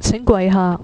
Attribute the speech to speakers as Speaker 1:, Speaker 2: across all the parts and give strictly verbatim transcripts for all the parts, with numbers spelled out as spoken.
Speaker 1: 請跪下。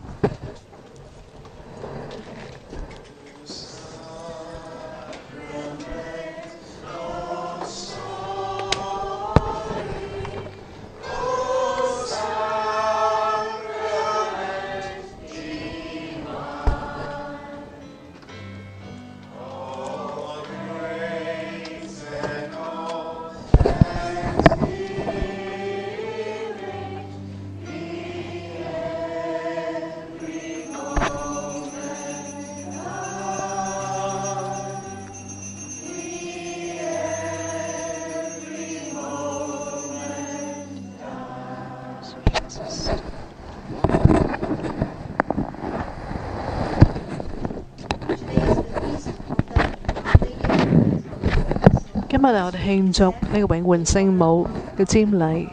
Speaker 1: 今日我哋慶祝呢個永援聖母嘅瞻禮。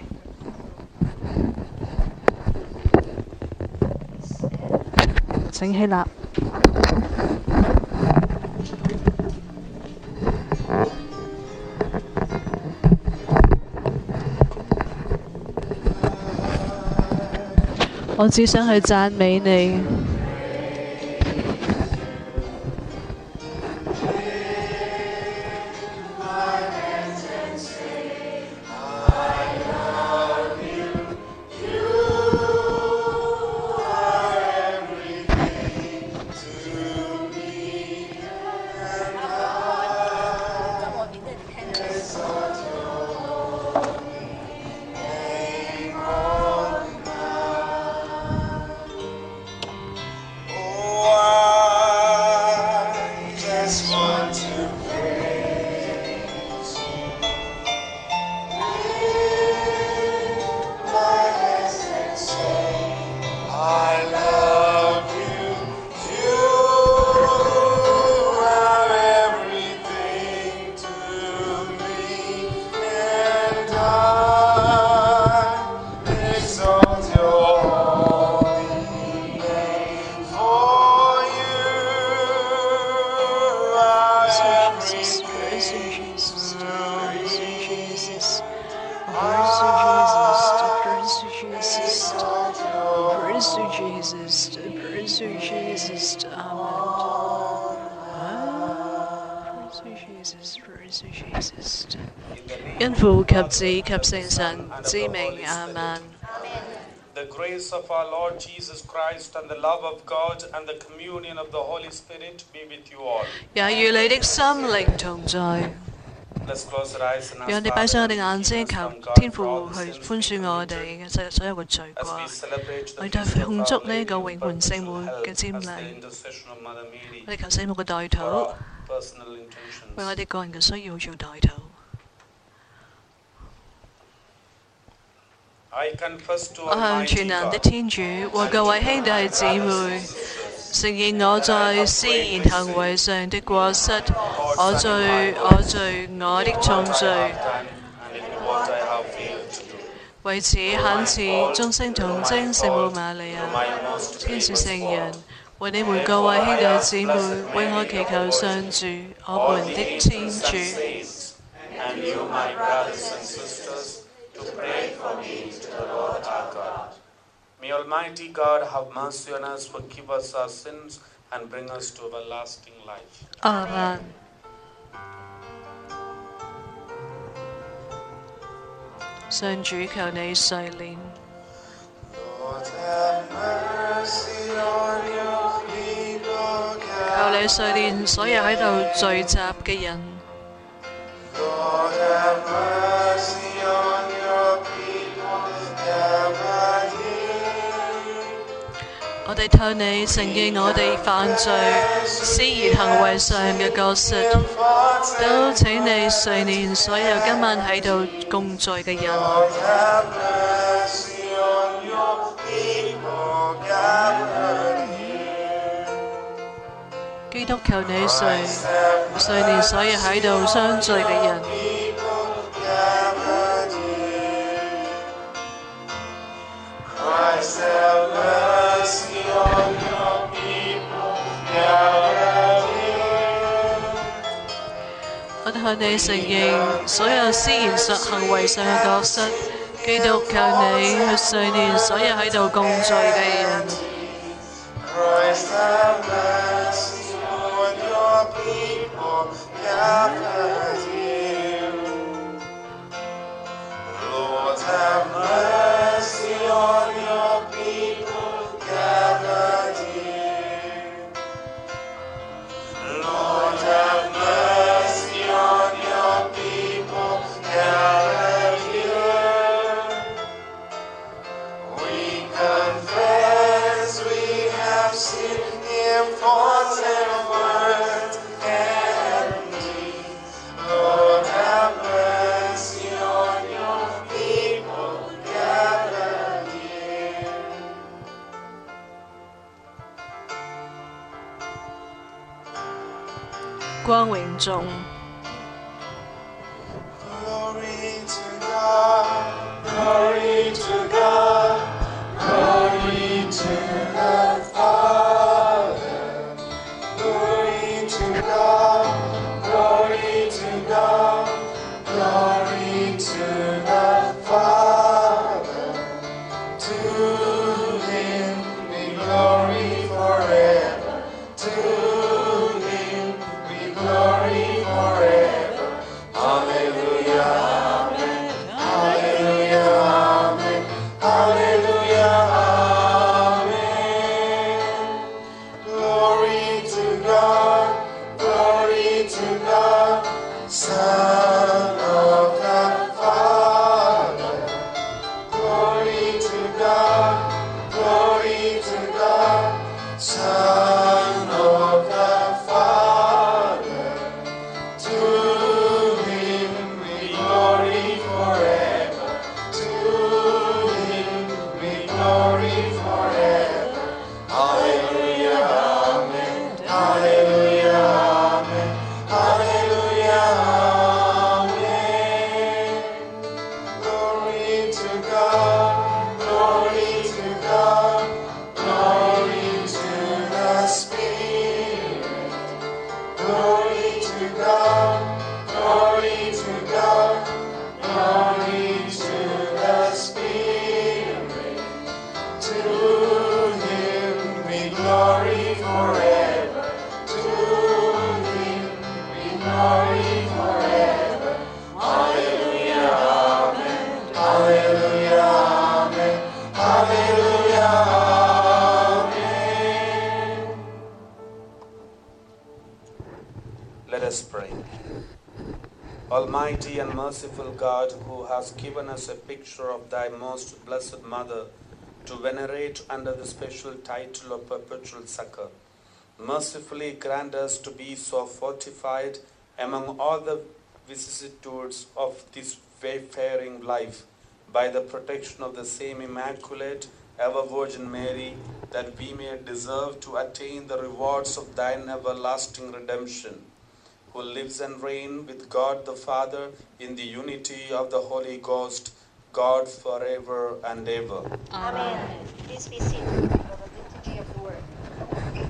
Speaker 1: 請起立。我只想去讚美你。因父及子及聖神之名，阿們。
Speaker 2: The grace of our Lord Jesus Christ and the love of God and the communion of the Holy Spirit be with you all.
Speaker 1: 也與你的心靈同在。
Speaker 2: Let's close our eyes and ask
Speaker 1: 讓我哋閉上我哋眼睛，求天父去寬恕我哋嘅世所有嘅罪過。我哋就慶祝呢個永援聖母嘅瞻禮。我哋求聖母嘅代禱，為我哋個人嘅需要做代禱。我向全能的天主和各位兄弟姊妹承認我在思言行為上的過失，我罪我罪我的重罪。為此懇賜眾聖童貞聖母瑪利亞、天使聖人，為你們各位兄弟姊妹，為我祈求上主我們的天主。
Speaker 2: To pray for me to the Lord our God. May Almighty God have mercy on us, forgive us our sins, and bring us to everlasting life.
Speaker 1: Amen. 上主求你垂憐。求你垂憐所有喺度聚集嘅人。我哋向你承認我哋犯罪、思言行為上嘅過失，都請你垂憐所有今晚喺度共聚嘅人。基督求你垂垂憐所有喺度相聚嘅人。我哋向你承認所有思言上行為上嘅過失， 基督靠你去洗練所有喺度共聚嘅人。
Speaker 2: Christ have mercy on your people gathered here. Lord have mercy on your people gathered here. Lord have mercy on your people gathered here. We confess we have sinned in thoughts and words and deeds. Lord have mercy on your people gathered here.
Speaker 1: 《光榮頌》
Speaker 2: Glory to God, glory to God, glory to the Father. Glory to God, glory to God, glory to the Father. To Him be glory forever. To Him be glory forever. Hallelujah, amen. Hallelujah, amen. Hallelujah, amen. Glory to God, glory to God, Son of the Father. Glory to God, glory to God, Son of the Father. To Him be glory forever. To Him be glory forever. Hallelujah, amen. Hallelujah, amen. Hallelujah, amen. Glory to God, glory to God, glory to the Spirit. Glory to God, glory to God, glory to the Spirit. To Him be glory forever. To Him be glory forever. Hallelujah, amen. Hallelujah, amen. Hallelujah, amen. Let us pray. Almighty and merciful God, who has given us a picture of Thy most blessed Mother to venerate under the special title of Perpetual Succor, mercifully grant us to be so fortified among all the vicissitudes of this wayfaring life by the protection of the same Immaculate Ever Virgin Mary, that we may deserve to attain the rewards of Thine everlasting redemption, who lives and reigns with God the Father in the unity of the Holy Ghost, God forever and ever.
Speaker 3: Amen. Please be seated for the liturgy of the word.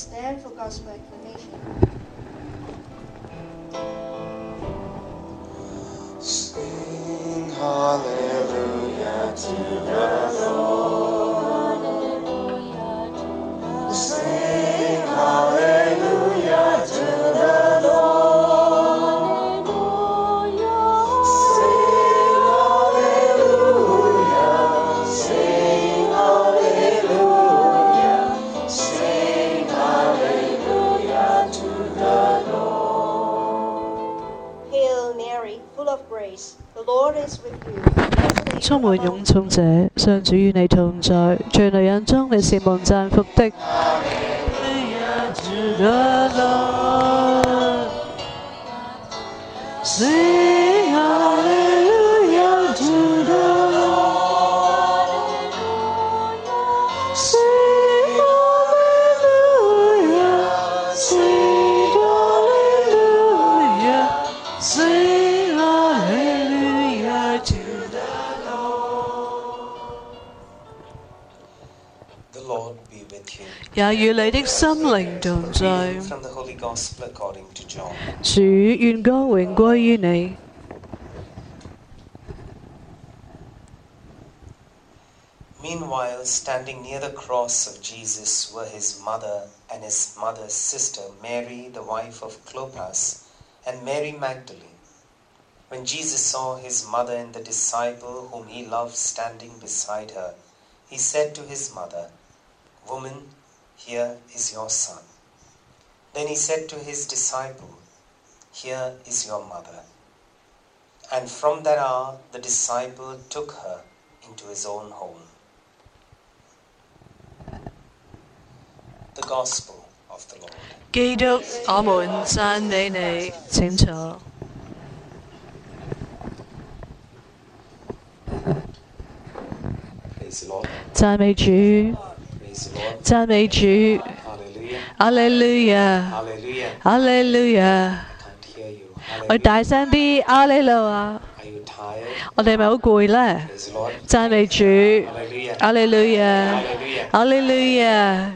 Speaker 3: stand for gospel acclamation.
Speaker 4: Sing hallelujah to the Lord. Sing hallelujah to the Lord. Sing hallelujah. Sing hallelujah. Sing hallelujah to the Lord.
Speaker 3: Hail Mary, full of grace, the Lord is with you. Blessed are you
Speaker 1: 充滿
Speaker 3: among
Speaker 1: 擁寵者，上主與你同在，在女人中你是蒙讚福的。Sing hallelujah to the Lord. Sing hallelujah. Sing hallelujah. Sing hallelujah to the
Speaker 4: The Lord be with you.
Speaker 1: 也與你的心靈同在。
Speaker 4: Reading from the Holy Gospel according to John.
Speaker 1: 主願光榮歸於你。
Speaker 4: Meanwhile, standing near the cross of Jesus were his mother and his mother's sister, Mary, the wife of Clopas, and Mary Magdalene. When Jesus saw his mother and the disciple whom he loved standing beside her, he said to his mother, "Woman, here is your son." Then he said to his disciple, "Here is your mother." And from that hour the disciple took her into his own home. The Gospel of the Lord.
Speaker 1: 基督，我們讚美你。請坐。
Speaker 4: Praise the Lord.
Speaker 1: 讚美主，
Speaker 4: Praise the Lord.
Speaker 1: 讚美主。
Speaker 4: Hallelujah.
Speaker 1: 阿利路亞，
Speaker 4: Hallelujah.
Speaker 1: 阿利路亞。
Speaker 4: I can't hear you.
Speaker 1: 我
Speaker 4: Hallelujah.
Speaker 1: 大聲啲，阿利路亞。
Speaker 4: Are you tired?
Speaker 1: 我哋係咪好攰呢？
Speaker 4: Praise the Lord.
Speaker 1: 讚美主，
Speaker 4: Hallelujah.
Speaker 1: 阿利路亞，
Speaker 4: Hallelujah.
Speaker 1: 阿利路亞。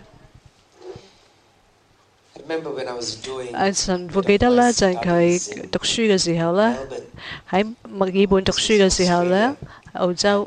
Speaker 4: I remember when I was doing
Speaker 1: 誒神父記得呢，就係佢讀書嘅時候呢，
Speaker 4: Melbourne,
Speaker 1: 喺墨爾本讀書嘅時候呢，喺澳洲，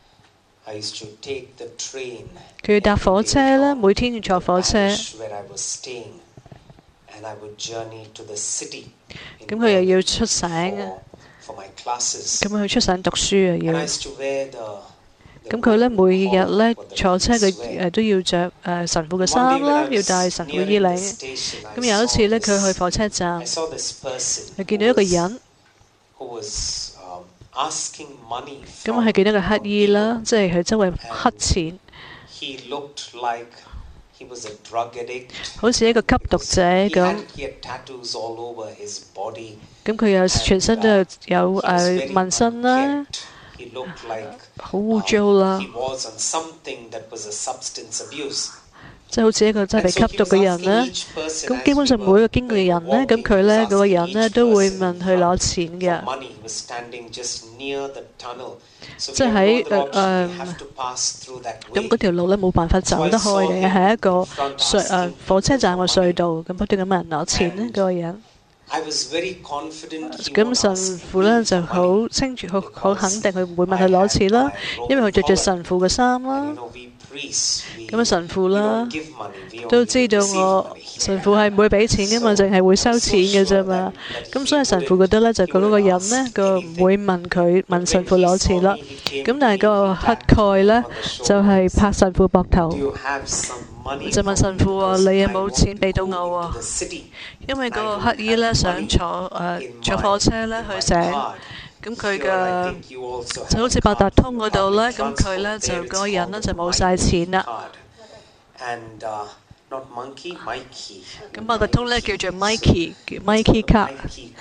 Speaker 4: I used to take the train
Speaker 1: 佢要搭火車呢，每天要坐火車。
Speaker 4: parish where I was staying, and I would journey to the city in
Speaker 1: 咁佢又要
Speaker 4: Melbourne
Speaker 1: 出省啊，
Speaker 4: for, for my classes.
Speaker 1: 咁佢出省讀書啊
Speaker 4: And
Speaker 1: 要
Speaker 4: I。used to wear the, the
Speaker 1: 咁佢咧
Speaker 4: golden
Speaker 1: 每日
Speaker 4: collar
Speaker 1: 咧
Speaker 4: for the
Speaker 1: 坐車佢
Speaker 4: nuns wear.
Speaker 1: 誒都要着誒神父嘅
Speaker 4: One day
Speaker 1: 衫
Speaker 4: when
Speaker 1: 啦，
Speaker 4: I
Speaker 1: 要
Speaker 4: was
Speaker 1: 戴神父衣
Speaker 4: nearing the
Speaker 1: 領。
Speaker 4: station, I
Speaker 1: 咁有一
Speaker 4: saw
Speaker 1: 次咧，佢
Speaker 4: this-
Speaker 1: 去火車站
Speaker 4: I，saw this person
Speaker 1: 佢
Speaker 4: who
Speaker 1: 見到一個
Speaker 4: was-
Speaker 1: 人，
Speaker 4: who was, um, asking money
Speaker 1: 咁我
Speaker 4: from-
Speaker 1: 係見到個
Speaker 4: from
Speaker 1: 乞衣啦，
Speaker 4: people.
Speaker 1: 即係佢周圍乞錢，
Speaker 4: He looked like he was a drug addict.
Speaker 1: 好似一個吸毒
Speaker 4: Because
Speaker 1: 者
Speaker 4: he
Speaker 1: 咁。
Speaker 4: had, he had tattoos all over his body.
Speaker 1: 咁佢有全身都有有
Speaker 4: He was
Speaker 1: 誒
Speaker 4: very
Speaker 1: 紋身啦，
Speaker 4: unkempt. He looked like
Speaker 1: 好污糟啦
Speaker 4: he，was on something that was a substance abuse.
Speaker 1: 即係好似一個真係被吸毒嘅人啦。咁基本上每個經歷人呢，咁佢呢嗰個人呢都會問佢攞錢嘅。
Speaker 4: money. He was standing just near the tunnel. So
Speaker 1: 即係
Speaker 4: we
Speaker 1: 喺
Speaker 4: had no other
Speaker 1: 誒
Speaker 4: option.
Speaker 1: 誒
Speaker 4: We have to pass through that
Speaker 1: 咁
Speaker 4: way.
Speaker 1: 嗰條路咧冇辦法走得開嘅，係一個隧誒火車站嘅隧道，咁不斷咁問人攞錢呢嗰個人。
Speaker 4: I was very confident he
Speaker 1: 咁
Speaker 4: won't
Speaker 1: 神
Speaker 4: ask
Speaker 1: 父咧
Speaker 4: me
Speaker 1: 就
Speaker 4: for
Speaker 1: 好
Speaker 4: money.
Speaker 1: 清楚，好好肯定佢唔會問佢攞錢啦，因為佢着住神父嘅衫
Speaker 4: And
Speaker 1: 啦
Speaker 4: you。know, we priests, we,
Speaker 1: 咁啊神父
Speaker 4: we
Speaker 1: 啦
Speaker 4: don't give money. We
Speaker 1: 都
Speaker 4: only
Speaker 1: 知道
Speaker 4: receive
Speaker 1: 我
Speaker 4: money.
Speaker 1: 神父係唔會俾錢嘅嘛，淨係會收錢嘅啫嘛。咁所以神父覺得咧就嗰個人咧個唔會問佢問神父攞錢啦。咁但係個乞丐咧就係拍神父膊頭
Speaker 4: Do，you have some money
Speaker 1: 就問神父話：
Speaker 4: because
Speaker 1: 你有
Speaker 4: I
Speaker 1: 冇
Speaker 4: want
Speaker 1: 錢俾到
Speaker 4: to
Speaker 1: 我
Speaker 4: go
Speaker 1: 啊
Speaker 4: into？the city.
Speaker 1: 因為嗰個乞衣咧想坐誒坐火車咧去醒，咁佢
Speaker 4: Here, I
Speaker 1: 嘅
Speaker 4: think you also
Speaker 1: 就好
Speaker 4: have
Speaker 1: 似八達通
Speaker 4: card
Speaker 1: 嗰度咧，
Speaker 4: for
Speaker 1: 咁
Speaker 4: public
Speaker 1: 佢咧
Speaker 4: transport.
Speaker 1: 就
Speaker 4: There
Speaker 1: 嗰個
Speaker 4: it's
Speaker 1: 人咧
Speaker 4: called
Speaker 1: 就
Speaker 4: the
Speaker 1: 冇晒錢啦。
Speaker 4: card. And uh, not monkey, Mikey.
Speaker 1: 咁八達通咧叫做 Mikey，叫 Mikey 卡。
Speaker 4: Mikey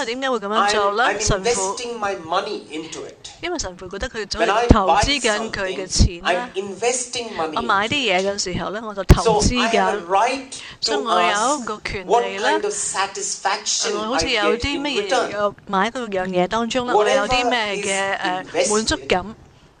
Speaker 1: 為點解會咁樣做
Speaker 4: I'm,
Speaker 1: 咧？
Speaker 4: I'm
Speaker 1: 神父
Speaker 4: investing my money into it.
Speaker 1: 因為神父覺得佢
Speaker 4: When
Speaker 1: 喺
Speaker 4: I
Speaker 1: 度投
Speaker 4: buy
Speaker 1: 資緊佢嘅
Speaker 4: something,
Speaker 1: 錢
Speaker 4: I'm
Speaker 1: 咧。
Speaker 4: investing money
Speaker 1: 我買
Speaker 4: into
Speaker 1: 啲
Speaker 4: it.
Speaker 1: 嘢嘅時候咧，我就投
Speaker 4: So
Speaker 1: 資
Speaker 4: I have a
Speaker 1: 緊。
Speaker 4: right
Speaker 1: 所以
Speaker 4: to
Speaker 1: 我有一
Speaker 4: ask
Speaker 1: 個權
Speaker 4: what
Speaker 1: 利
Speaker 4: kind
Speaker 1: 咧，
Speaker 4: of satisfaction
Speaker 1: 我好
Speaker 4: I
Speaker 1: 似有
Speaker 4: get
Speaker 1: 啲
Speaker 4: in
Speaker 1: 乜嘢
Speaker 4: return.
Speaker 1: 嘅買嗰樣嘢當中咧，我有啲咩嘅誒滿足感。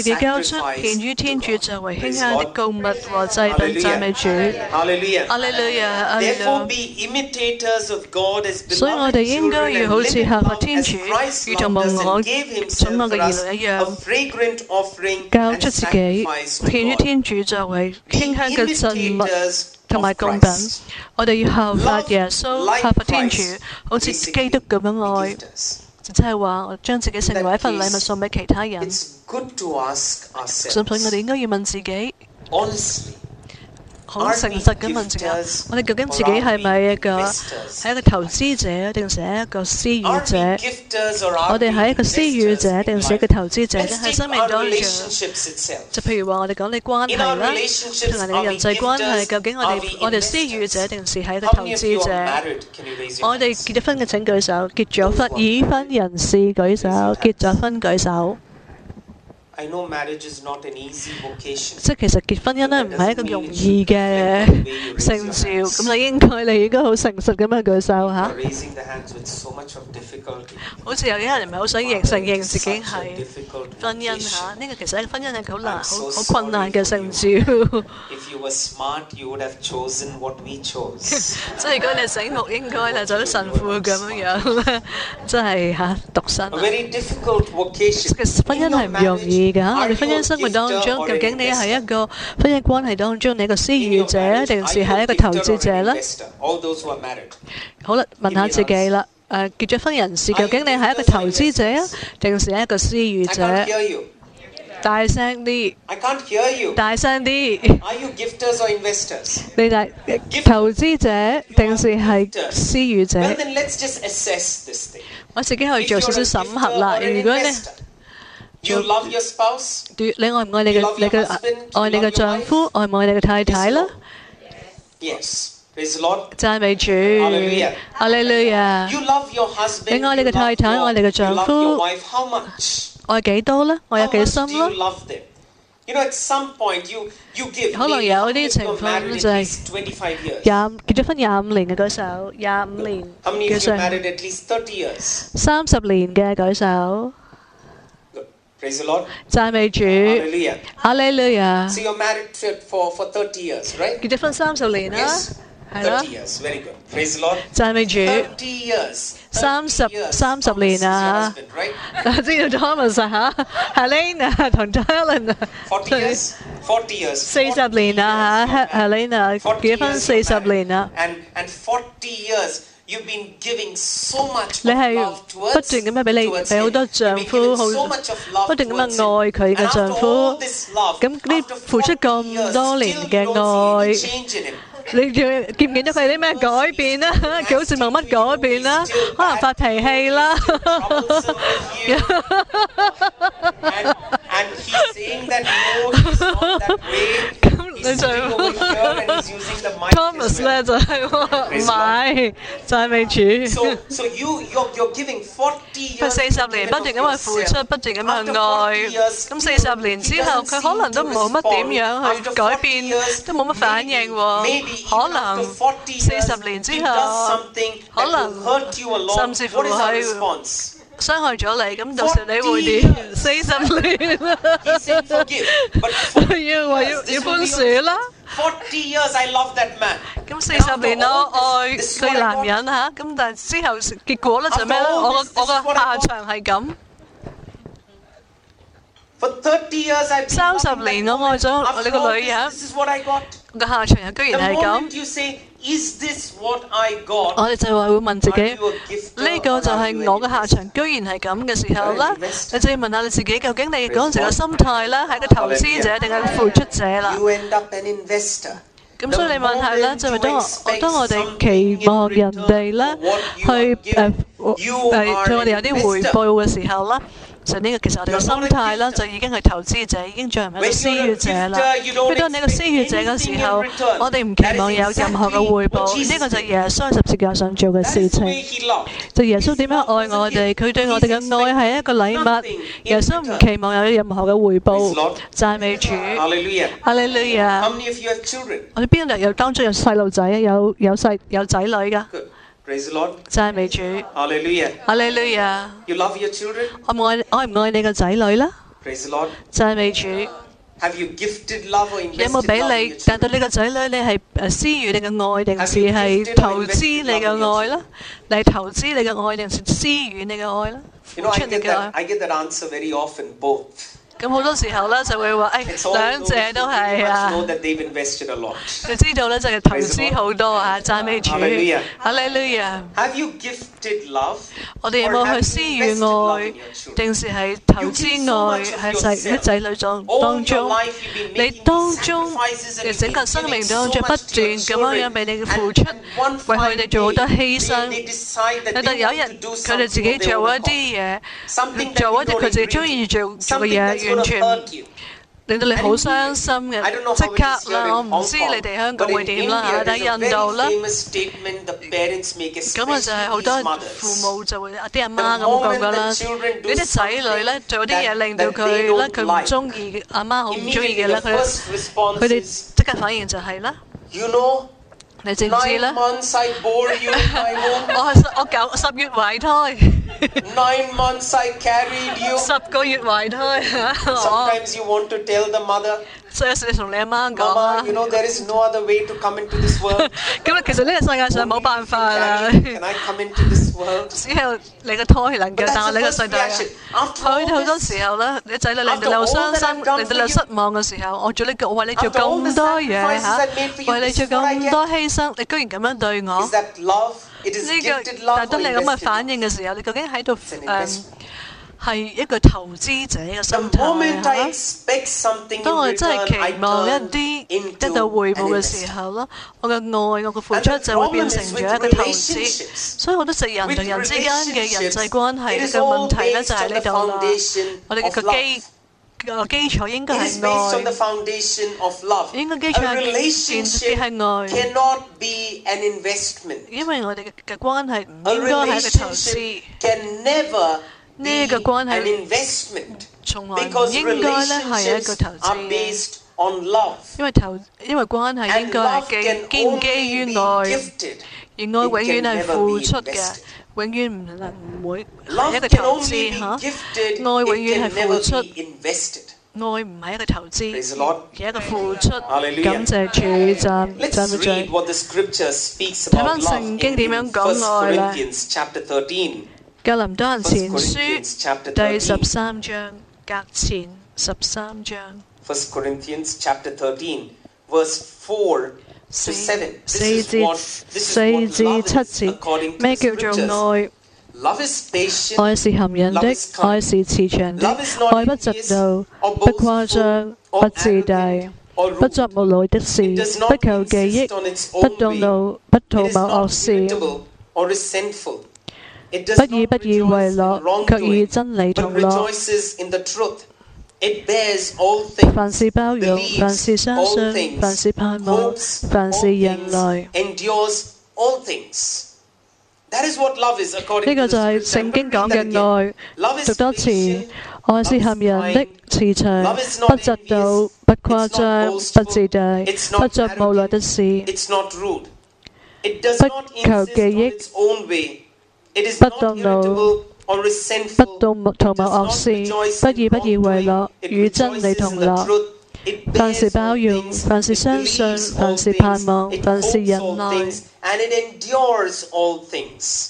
Speaker 1: 自己交出獻於天主作為馨香的供物和祭品，讚美主。
Speaker 5: Hallelujah.
Speaker 1: 阿利路亞，阿利路
Speaker 5: Therefore,
Speaker 1: 亞。
Speaker 5: be imitators of God as
Speaker 1: 所以我哋
Speaker 5: beloved
Speaker 1: 應該
Speaker 5: children
Speaker 1: 要好
Speaker 5: and
Speaker 1: 似
Speaker 5: live
Speaker 1: 效
Speaker 5: in
Speaker 1: 法
Speaker 5: love
Speaker 1: 天
Speaker 5: as
Speaker 1: 主，
Speaker 5: Christ
Speaker 1: 如同
Speaker 5: loved
Speaker 1: 蒙
Speaker 5: us
Speaker 1: 我
Speaker 5: and gave
Speaker 1: 寵
Speaker 5: himself
Speaker 1: 我
Speaker 5: for
Speaker 1: 嘅兒
Speaker 5: us,
Speaker 1: 女一
Speaker 5: a
Speaker 1: 樣，
Speaker 5: fragrant offering
Speaker 1: 交
Speaker 5: and
Speaker 1: 出自己，獻於天主作為馨香嘅祭物同埋供品。我哋要效法耶穌，效法天主，好似基督咁樣愛，就即係話我將自己成為一份禮物送俾其他人。所以我哋應該要問自己，好誠實咁問自己，我哋究竟自己係咪一個係一個投資者，定係一個施予者？我哋係一個施予者，定係一個投資者咧？喺生命當中，就譬如話我哋講你關係啦，同人哋嘅人際關係，究竟我哋我哋施予者，定係係一個投資者？我哋結咗婚嘅請舉手，結咗婚已婚人士舉手，結咗婚舉手。
Speaker 4: I know marriage is not an easy vocation.
Speaker 1: 即係其實結婚姻咧唔係一個容易嘅聖召，咁你應該你應該好誠實咁樣舉手嚇。好似有啲人唔係好想認承認自己係婚姻嚇，呢個其實婚姻係好難、好好困難嘅聖召。即係如果你醒目，應該咧就啲神父咁樣樣咧，即係嚇獨身。其實婚姻係唔容易。我哋婚姻生活當中，究竟你係一個婚姻關係當中，你一個施予者，定是係一個投資者呢？好啦，問下自己啦。誒，結咗婚人士，究竟你係一個投資者啊，定是一個施予者？大聲啲！大聲啲！你係投資者定是係施予者？我自己可以做少少審核啦。如果你
Speaker 4: You love your spouse?
Speaker 1: 你愛唔愛你嘅你嘅愛你嘅丈夫，愛唔愛你嘅太太啦
Speaker 4: ？Yes. Praise the Lord.
Speaker 1: 讚美主，哈利路亞。
Speaker 4: You love your husband.
Speaker 1: 你愛你嘅太太，愛你嘅丈夫。
Speaker 4: You love your wife. How much?
Speaker 1: 愛幾多咧？愛有幾深咧？
Speaker 4: How much do you love them? You know, at some point, you you give.
Speaker 1: 可能有啲情況就係廿結咗婚廿五年嘅舉手，廿五年嘅上。三十年嘅舉手。
Speaker 4: Praise the Lord.
Speaker 1: 讚美主，哈利路亞。
Speaker 4: So you're married for for thirty years, right?
Speaker 1: 結咗婚三十年啦，係啦。
Speaker 4: Thirty years, very good. Praise the Lord.
Speaker 1: 讚美主。
Speaker 4: Thirty years.
Speaker 1: 三十三十年啊！知道 Thomas 啊嚇 ，Helena 同 Helen 啊。
Speaker 4: Forty years. Forty years.
Speaker 1: 四十年啊嚇 ，Helena 結婚四十年啊。
Speaker 4: And and forty years. You've been giving so much
Speaker 1: 你係不斷咁樣俾你俾好多丈夫，好不斷咁樣愛佢嘅丈夫。咁呢付出咁多年嘅愛，你見唔見到佢有啲咩改變啊？佢好似冇乜改變啦，可能發脾氣啦。咁你丈夫 Thomas 咧就係話唔係讚美主。佢四十年不斷咁去付出，不斷咁去愛。咁四十年之後，佢可能都冇乜點樣去改變，都冇乜反應喎。可能四十年之後，可能甚至乎係傷害咗你，咁到時你會點？四十年啦，要話要要寬恕啦。
Speaker 4: Forty years, I love that man.
Speaker 1: 咁四十年我愛對男人嚇，咁但係之後結果咧就咩咧？我個我個下場係咁。
Speaker 4: For thirty years, I
Speaker 1: 三十年我愛咗我呢個女人，我嘅下場又居然係咁。
Speaker 4: Is this what I got?
Speaker 1: 我哋就話會問自己，呢個就係我嘅下場，居然係咁嘅時候啦，你就要問下你自己，究竟你嗰陣時嘅心態咧，係個投資者定係付出者啦？咁所以你問下啦，就係當我當我哋期望人哋咧去誒誒對我哋有啲回報嘅時候啦。就呢個其實我哋嘅心態啦，就已經係投資者，已經進入一個施予者啦。當當你一個施予者嘅時候，我哋唔期望有任何嘅回報。呢、這個就係耶穌喺十字架上做嘅事情。就耶穌點樣愛我哋，佢對我哋嘅愛係一個禮物。耶穌唔期望有任何嘅回報。讚美主，哈利路亞。我哋邊度有當中有細路仔，有有細有仔女㗎？讚美主，哈利路亞，哈利路亞。愛唔愛愛唔愛你個仔女啦？讚美主。有冇俾你？但對你個仔女，你係誒施予你嘅愛，定是係投資你嘅愛啦？你係投資你嘅愛，定是施予你嘅愛啦？付出你嘅愛。 咁好多時候咧就會話誒兩者都係啊。
Speaker 5: know that they've invested a lot.
Speaker 1: 你知道咧就係投資好多啊，讚美主，
Speaker 5: Hallelujah.
Speaker 1: 哈利路亞。
Speaker 5: Have you gifted love?
Speaker 1: 我哋有
Speaker 5: Or
Speaker 1: 冇
Speaker 5: have
Speaker 1: 去
Speaker 5: you
Speaker 1: 施予
Speaker 5: invested love
Speaker 1: 愛
Speaker 5: in your children?，
Speaker 1: 定是係投資愛喺仔喺仔女當當中？你當中嘅整個生命當中不斷咁樣樣俾你嘅付出，為佢哋做好多犧牲。有得有一日佢哋自己做一啲嘢，做一啲佢自己中意做做嘅嘢，完全令到你好傷心嘅。即刻啦，我唔知你哋香港會點啦嚇，但係印度啦，咁啊就係好多父母就會啲阿媽咁講噶啦，你啲仔女咧做啲嘢令到佢咧佢唔中意，阿媽好唔中意嘅咧，佢佢哋即刻反應就係啦。你知唔知咧？我係我九十月懷胎。
Speaker 5: Nine months I carried you.
Speaker 1: 十個月懷胎嚇。
Speaker 5: Sometimes you want to tell the mother,
Speaker 1: 所以有時你同你阿媽講啦。
Speaker 5: Mama, you know there is no other way to come into this world.
Speaker 1: 咁其實呢個世界上冇辦法啦。
Speaker 5: Can I come into this world?
Speaker 1: 只有你個胎能夠帶我呢個世界。去到好多時候咧，你仔女令到你好傷心，令到你失望嘅時候，我做呢個，我為你做咁多嘢嚇，為你做咁多犧牲，你居然咁樣對我。
Speaker 5: Is that love? It is
Speaker 1: 呢個
Speaker 5: gifted love
Speaker 1: 但係
Speaker 5: or
Speaker 1: 當你咁嘅
Speaker 5: invested
Speaker 1: 反
Speaker 5: love?
Speaker 1: 應嘅時候，你究竟喺度誒係一個投資者嘅
Speaker 5: The
Speaker 1: 心
Speaker 5: moment
Speaker 1: 態
Speaker 5: I
Speaker 1: 嚇。
Speaker 5: expect something
Speaker 1: 當
Speaker 5: in
Speaker 1: 我真係
Speaker 5: return, I
Speaker 1: 期望一
Speaker 5: turn
Speaker 1: 啲
Speaker 5: into
Speaker 1: 得到回
Speaker 5: an
Speaker 1: 報嘅時
Speaker 5: investment.
Speaker 1: 候咯，我嘅愛、我嘅付
Speaker 5: And
Speaker 1: 出
Speaker 5: the
Speaker 1: 就會變
Speaker 5: problem
Speaker 1: 成
Speaker 5: is
Speaker 1: 咗
Speaker 5: with
Speaker 1: 一個投資。
Speaker 5: relationships.
Speaker 1: 所以好多時人
Speaker 5: With
Speaker 1: 同人之間嘅人際
Speaker 5: relationships,
Speaker 1: 關係
Speaker 5: it
Speaker 1: 嘅
Speaker 5: is
Speaker 1: 問
Speaker 5: all
Speaker 1: 題咧
Speaker 5: based
Speaker 1: 就喺
Speaker 5: on
Speaker 1: 呢
Speaker 5: the
Speaker 1: 度啦。
Speaker 5: foundation
Speaker 1: 我哋
Speaker 5: of
Speaker 1: 嘅
Speaker 5: love.
Speaker 1: 基個基礎應該
Speaker 5: It is
Speaker 1: 係
Speaker 5: based on the
Speaker 1: 愛，
Speaker 5: foundation of love.
Speaker 1: 應該基
Speaker 5: A
Speaker 1: 礎係建基
Speaker 5: relationship
Speaker 1: 係愛，
Speaker 5: cannot be an investment.
Speaker 1: 因為我哋嘅嘅關係唔
Speaker 5: A
Speaker 1: 應該係一個投
Speaker 5: relationship
Speaker 1: 資，
Speaker 5: can never be
Speaker 1: 呢個關係
Speaker 5: an investment
Speaker 1: 從來唔
Speaker 5: because
Speaker 1: 應該咧係一個
Speaker 5: relationships
Speaker 1: 投
Speaker 5: are
Speaker 1: 資嘅。
Speaker 5: based on love.
Speaker 1: 因為投因為關係應
Speaker 5: And
Speaker 1: 該
Speaker 5: love
Speaker 1: 係基
Speaker 5: can
Speaker 1: 建基
Speaker 5: only
Speaker 1: 於
Speaker 5: be
Speaker 1: 愛。
Speaker 5: gifted.
Speaker 1: 而愛永遠係付出
Speaker 5: It can never be
Speaker 1: 嘅
Speaker 5: invested.，
Speaker 1: 永遠唔能唔會係
Speaker 5: Love
Speaker 1: 一個
Speaker 5: can
Speaker 1: 投
Speaker 5: only
Speaker 1: 資
Speaker 5: be
Speaker 1: 嚇。
Speaker 5: gifted.
Speaker 1: 愛永遠係
Speaker 5: It can
Speaker 1: 付
Speaker 5: never
Speaker 1: 出，
Speaker 5: be invested.
Speaker 1: 愛唔係一個投資，
Speaker 5: Praise the Lord.
Speaker 1: 而係一個付出。
Speaker 5: Hallelujah.
Speaker 1: 感謝主，讚
Speaker 5: Let's
Speaker 1: 讚美
Speaker 5: read
Speaker 1: 主。
Speaker 5: what the scripture speaks
Speaker 1: 睇
Speaker 5: about
Speaker 1: 返
Speaker 5: love
Speaker 1: 聖經
Speaker 5: in
Speaker 1: 點樣講
Speaker 5: First
Speaker 1: 愛咧。
Speaker 5: Corinthians chapter thirteen.
Speaker 1: 格林多人前
Speaker 5: First
Speaker 1: 書
Speaker 5: Corinthians chapter
Speaker 1: 第十
Speaker 5: thirteen.
Speaker 1: 三章，格前十三章
Speaker 5: First Corinthians chapter thirteen, verse four to
Speaker 1: 四
Speaker 5: seven.
Speaker 1: 四
Speaker 5: This is
Speaker 1: 至
Speaker 5: what,
Speaker 1: 四
Speaker 5: this is what
Speaker 1: 至
Speaker 5: love
Speaker 1: 七
Speaker 5: is
Speaker 1: 節，
Speaker 5: according to
Speaker 1: 咩
Speaker 5: the
Speaker 1: 叫做
Speaker 5: scriptures.
Speaker 1: 愛？
Speaker 5: Love is patient.
Speaker 1: 愛是含忍的，愛是慈祥的，
Speaker 5: Love is not
Speaker 1: 愛不嫉
Speaker 5: envious
Speaker 1: 妒，
Speaker 5: or
Speaker 1: 不誇張，
Speaker 5: boastful
Speaker 1: 不
Speaker 5: or
Speaker 1: 自大，
Speaker 5: arrogant or
Speaker 1: 不
Speaker 5: rude.
Speaker 1: 作無賴的事，
Speaker 5: It does
Speaker 1: 不
Speaker 5: not
Speaker 1: 求記
Speaker 5: insist
Speaker 1: 憶，
Speaker 5: on its
Speaker 1: 不
Speaker 5: own
Speaker 1: 動
Speaker 5: way.
Speaker 1: 怒，不圖
Speaker 5: It is
Speaker 1: 謀
Speaker 5: not
Speaker 1: 惡事，
Speaker 5: irritable or resentful. It does
Speaker 1: 不以
Speaker 5: not
Speaker 1: 不以為
Speaker 5: rejoice in
Speaker 1: 樂，卻以
Speaker 5: wrongdoing,
Speaker 1: 真理
Speaker 5: but
Speaker 1: 同樂。
Speaker 5: rejoices in the truth. It bears all things,
Speaker 1: 凡事包容，
Speaker 5: believes
Speaker 1: 凡事相
Speaker 5: all
Speaker 1: 信，
Speaker 5: things,
Speaker 1: 凡事盼望，
Speaker 5: hopes
Speaker 1: 凡
Speaker 5: all
Speaker 1: 事忍
Speaker 5: things,
Speaker 1: 耐。
Speaker 5: endures all things. That is what love is
Speaker 1: 呢
Speaker 5: according
Speaker 1: 個
Speaker 5: to
Speaker 1: 就
Speaker 5: the
Speaker 1: 係
Speaker 5: scripture.
Speaker 1: 聖經
Speaker 5: I'm
Speaker 1: 講
Speaker 5: going to read that
Speaker 1: 嘅
Speaker 5: again.
Speaker 1: 愛。
Speaker 5: Love
Speaker 1: 讀
Speaker 5: is
Speaker 1: 多次，
Speaker 5: patient,
Speaker 1: 愛是含忍的、慈祥，
Speaker 5: love is
Speaker 1: 不
Speaker 5: not
Speaker 1: 嫉
Speaker 5: envious,
Speaker 1: 妒，不誇
Speaker 5: it's
Speaker 1: 張，
Speaker 5: not
Speaker 1: 不
Speaker 5: boastful,
Speaker 1: 自大，
Speaker 5: it's not
Speaker 1: 不作無賴的
Speaker 5: arrogant,
Speaker 1: 事，
Speaker 5: it's not rude. It does
Speaker 1: 不
Speaker 5: not
Speaker 1: 求
Speaker 5: insist
Speaker 1: 記
Speaker 5: on
Speaker 1: 憶，
Speaker 5: its own way. It is
Speaker 1: 不
Speaker 5: not
Speaker 1: 動怒，
Speaker 5: irritable or
Speaker 1: 不
Speaker 5: resentful.
Speaker 1: 動圖
Speaker 5: It
Speaker 1: 謀
Speaker 5: does
Speaker 1: 惡
Speaker 5: not
Speaker 1: 事，
Speaker 5: rejoice
Speaker 1: 不
Speaker 5: in
Speaker 1: 以不以為
Speaker 5: wrongdoing.
Speaker 1: 樂，
Speaker 5: It
Speaker 1: 與真理
Speaker 5: rejoices
Speaker 1: 同
Speaker 5: in the
Speaker 1: 樂。
Speaker 5: truth. It
Speaker 1: 凡事
Speaker 5: bears
Speaker 1: 包
Speaker 5: all
Speaker 1: 容，
Speaker 5: things,
Speaker 1: 凡事
Speaker 5: it
Speaker 1: 相信，
Speaker 5: believes
Speaker 1: 凡
Speaker 5: all
Speaker 1: 事盼
Speaker 5: things,
Speaker 1: 望，
Speaker 5: it
Speaker 1: 凡事
Speaker 5: hopes
Speaker 1: 忍
Speaker 5: all
Speaker 1: 耐。
Speaker 5: things, and it endures all things.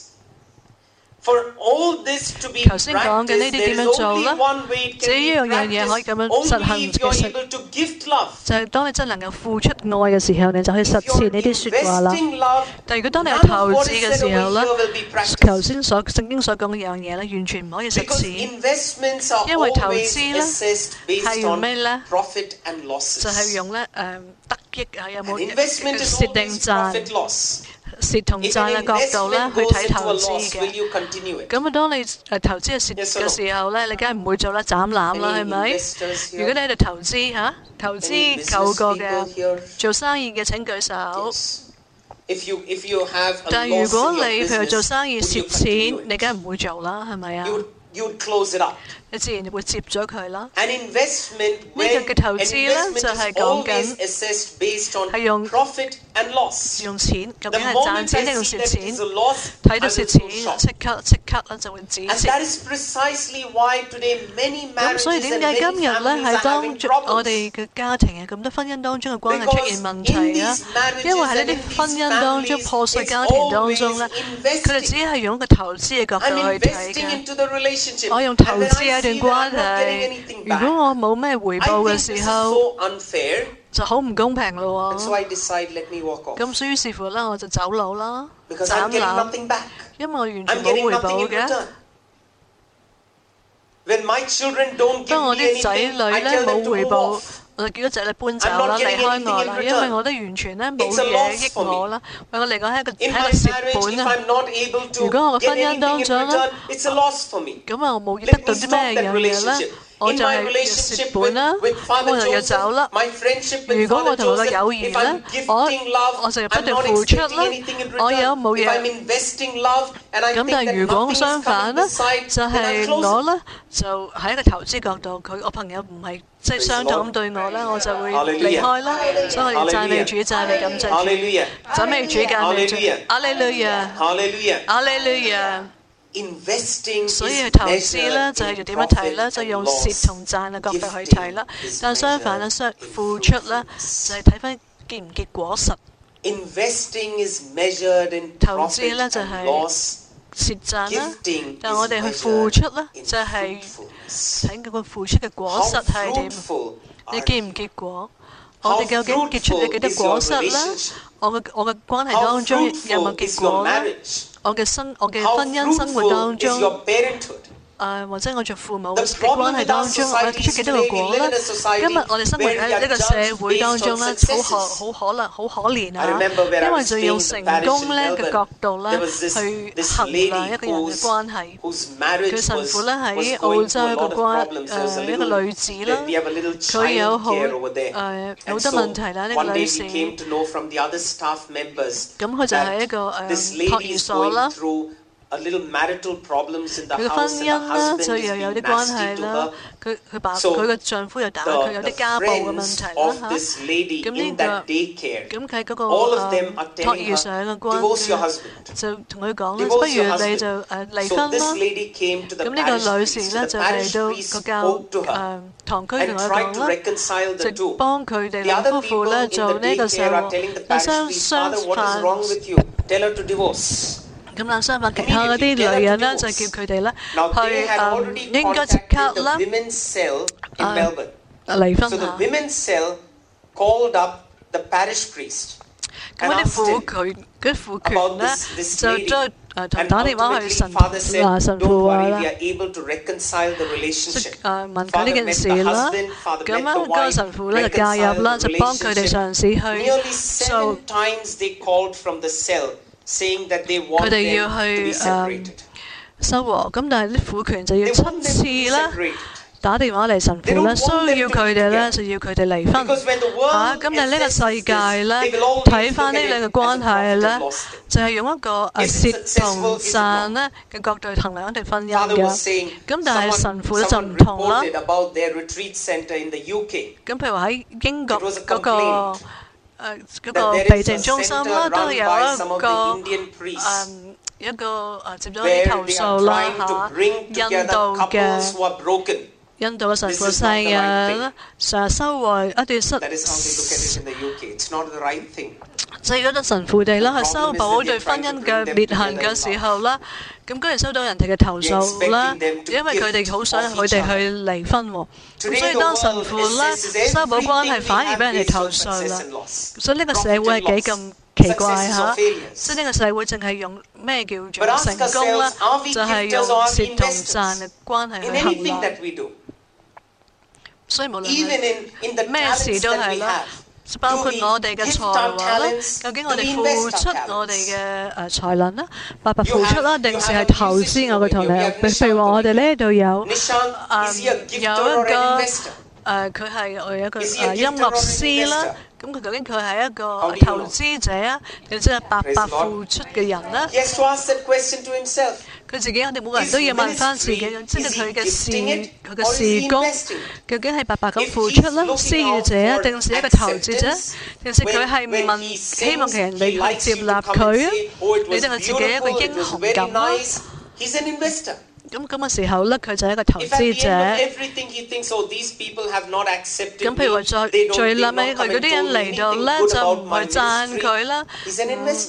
Speaker 5: For all this to be
Speaker 1: 頭先講嘅呢
Speaker 5: practiced,
Speaker 1: 啲
Speaker 5: there
Speaker 1: 點
Speaker 5: is
Speaker 1: 樣做
Speaker 5: only
Speaker 1: 呢？
Speaker 5: one way it
Speaker 1: 只
Speaker 5: can
Speaker 1: 有
Speaker 5: be
Speaker 1: 一樣嘢可以咁樣
Speaker 5: practiced.
Speaker 1: 實行
Speaker 5: Only if you are
Speaker 1: 其實
Speaker 5: able to gift love.
Speaker 1: 就係當你真能夠付出愛嘅時候，你就可以實
Speaker 5: If you
Speaker 1: 踐
Speaker 5: are
Speaker 1: 呢啲説話啦。
Speaker 5: investing love,
Speaker 1: 但如果當你有
Speaker 5: none
Speaker 1: 投
Speaker 5: of what
Speaker 1: 資
Speaker 5: is
Speaker 1: 嘅
Speaker 5: said
Speaker 1: 時
Speaker 5: over
Speaker 1: 候咧，
Speaker 5: here will be
Speaker 1: 頭
Speaker 5: practiced.
Speaker 1: 先所聖經所講嘅樣嘢咧，完全唔可以實
Speaker 5: Because
Speaker 1: 踐，
Speaker 5: investments are
Speaker 1: 因為投
Speaker 5: always
Speaker 1: 資咧
Speaker 5: assessed 係 based
Speaker 1: 用
Speaker 5: on
Speaker 1: 咩咧？
Speaker 5: profit and
Speaker 1: 就係
Speaker 5: losses.
Speaker 1: 用咧誒得益啊，有
Speaker 5: And
Speaker 1: 冇
Speaker 5: investment is
Speaker 1: 蝕定
Speaker 5: always
Speaker 1: 賺、
Speaker 5: profit loss.
Speaker 1: 蝕同
Speaker 5: If
Speaker 1: 賺
Speaker 5: an
Speaker 1: 嘅角度咧
Speaker 5: investment
Speaker 1: 去
Speaker 5: goes
Speaker 1: 睇
Speaker 5: into
Speaker 1: 投
Speaker 5: a
Speaker 1: 資
Speaker 5: loss, will
Speaker 1: 嘅。
Speaker 5: you continue it?
Speaker 1: 咁啊，當你誒投資係蝕
Speaker 5: Yes or
Speaker 1: 嘅
Speaker 5: no?
Speaker 1: 時候咧，你梗係唔會做啦，斬攬啦，
Speaker 5: Any
Speaker 1: 係咪？
Speaker 5: investors
Speaker 1: 如果
Speaker 5: here?
Speaker 1: 你喺度投資嚇，投
Speaker 5: Any
Speaker 1: 資
Speaker 5: business
Speaker 1: 夠過
Speaker 5: people
Speaker 1: 嘅，
Speaker 5: here?
Speaker 1: 做生意嘅請舉手。
Speaker 5: Yes. If you if you have a
Speaker 1: 但係如
Speaker 5: loss
Speaker 1: 果
Speaker 5: in your
Speaker 1: 你譬如做
Speaker 5: business,
Speaker 1: 生意
Speaker 5: would you
Speaker 1: 蝕
Speaker 5: continue
Speaker 1: 錢，你
Speaker 5: it?
Speaker 1: 梗係唔會做啦，係咪啊？
Speaker 5: You would you would close it up.
Speaker 1: 你自然會接咗佢啦。
Speaker 5: An investment
Speaker 1: 呢
Speaker 5: when
Speaker 1: 個嘅投
Speaker 5: an
Speaker 1: 資咧
Speaker 5: investment
Speaker 1: 就係
Speaker 5: is
Speaker 1: 講
Speaker 5: always
Speaker 1: 緊
Speaker 5: assessed based on
Speaker 1: 係用
Speaker 5: profit and loss.
Speaker 1: 用錢究
Speaker 5: The
Speaker 1: 竟係賺
Speaker 5: moment
Speaker 1: 錢
Speaker 5: I
Speaker 1: 定用
Speaker 5: see
Speaker 1: 蝕
Speaker 5: that it
Speaker 1: 錢
Speaker 5: is？ a loss,
Speaker 1: 睇
Speaker 5: I
Speaker 1: 到
Speaker 5: will
Speaker 1: 蝕
Speaker 5: go
Speaker 1: 錢，
Speaker 5: short.
Speaker 1: 即刻即刻咧就會止
Speaker 5: And
Speaker 1: 蝕。
Speaker 5: that is precisely why today many
Speaker 1: 咁所以
Speaker 5: marriages
Speaker 1: 點
Speaker 5: and
Speaker 1: 解
Speaker 5: many
Speaker 1: 今日咧
Speaker 5: families
Speaker 1: 喺
Speaker 5: are
Speaker 1: 當
Speaker 5: having
Speaker 1: 中我
Speaker 5: problems?
Speaker 1: 哋嘅家庭啊咁多婚姻當中嘅關係出
Speaker 5: Because
Speaker 1: 現問
Speaker 5: in
Speaker 1: 題啊？
Speaker 5: these marriages
Speaker 1: 因為喺呢
Speaker 5: and
Speaker 1: 啲
Speaker 5: in these
Speaker 1: 婚姻當中
Speaker 5: families,
Speaker 1: 破碎
Speaker 5: it's
Speaker 1: 家庭當中
Speaker 5: always
Speaker 1: 咧，佢哋只
Speaker 5: investing.
Speaker 1: 係用一個投資嘅角度
Speaker 5: I'm
Speaker 1: 去睇
Speaker 5: investing
Speaker 1: 嘅。
Speaker 5: into the relationship.
Speaker 1: 我用投
Speaker 5: And when
Speaker 1: 資喺
Speaker 5: I
Speaker 1: 一段關係，如果我冇咩回報嘅時候，就好唔公平咯喎。咁所以於是乎咧，我就走佬啦，斬纜，因為我完全冇回報嘅。當我啲仔女咧冇回報，我就叫咗仔女搬走啦，離開我啦，因為我都完全咧冇嘢益我啦，為我嚟講係一個係一個蝕本啊！如果我嘅婚姻當中咧，咁啊我冇得到啲咩樣嘢咧，我就係蝕本啦，咁我就要走啦。如果我同我嘅友誼咧，我我就不斷付出啦，我有冇嘢？咁但係如果相反咧，就係我咧就喺一個投資角度，佢我朋友唔係即係相同咁對我咧，我就會離開啦。所以我哋讚美主，讚美感謝主，讚美主，讚美主，阿利路亞，阿利路亞。所以投資咧就係要點樣睇咧？就用蝕同賺嘅角度去睇啦。但相反咧，相付出咧就係睇翻結唔結果實。投資咧就係蝕賺啦，但我哋去付出咧就係睇個付出嘅果實係點。你結唔結果？我哋究竟結出咗幾多果實咧？我嘅我嘅關係當中有冇結果咧？我嘅生我嘅婚姻生活當中，誒或者我做父母嘅關係當中，我結出幾多個果咧？今日我哋生活喺呢個社會當中咧，好可好可能好可憐啊！因為就用成功咧嘅角度咧去衡量一個人嘅關係。佢神父咧喺澳洲一個關誒一個女子啦，佢有好誒好多問題啦，呢個女士。咁佢就係一個誒托兒所啦。佢嘅婚姻咧就又有啲關係啦，佢佢爸佢嘅丈夫又打佢，有啲家暴嘅問題啦嚇。咁呢個咁喺嗰個誒托兒所嘅關係，就同佢講啦，不如你就誒離婚啦。咁呢個女士咧就嚟到個教誒堂區同佢講啦，就幫佢哋兩夫婦咧做呢個社會，但相相反。咁但相反，其他嗰啲女人咧就叫佢哋咧去誒應該即刻啦誒離婚嚇。咁嗰啲婦權嗰啲婦權咧就將誒同打電話去神啊神父話啦，即誒問佢呢件事啦。咁樣嗰個神父咧就介入啦，就幫佢哋嘗試去做。佢哋要去誒修和，咁但係啲婦權就要親自咧打電話嚟神父咧，需要佢哋咧就要佢哋離婚嚇。咁但係呢個世界咧睇翻呢兩個關係咧，就係用一個誒蝕同賺咧嘅角度去衡量一段婚姻嘅。咁但係神父咧就唔同啦。咁譬如話喺英國嗰個誒嗰個避靜中心啦，都係有一個誒一個誒接咗啲投訴啦嚇，印度嘅印度嘅神父世人成日收穫一段失，就係嗰啲神父哋啦，去修補對婚姻嘅裂痕嘅時候啦，咁居然收到人哋嘅投訴啦，因為佢哋好想佢哋去離婚喎，咁所以當神父咧修補關係，反而俾人哋投訴啦，所以呢個社會係幾咁奇怪嚇，即係呢個社會淨係用咩叫做成功啦，就係用蝕同賺嘅關係去衡量，所以無論係咩事都係啦。包括我哋嘅才華啦，究竟我哋付出我哋嘅誒才能啦，白白付出啦，定是係投資我嘅同你？譬如話我哋呢度有誒有一個誒，佢係我有一個誒音樂師啦。咁佢究竟佢係一個投資者啊，定即係白白付出嘅人咧？佢自己，我哋每個人都要問翻自己，即係佢嘅事，佢嘅事工究竟係白白咁付出啦，施予者啊，定是一個投資者，定是佢係問希望其人哋去接納佢啊？你定係自己一個英雄感啦？咁咁嘅時候咧，佢就係一個投資者。咁譬如話，再最撚尾，佢嗰啲人嚟到咧，就唔去讚佢啦，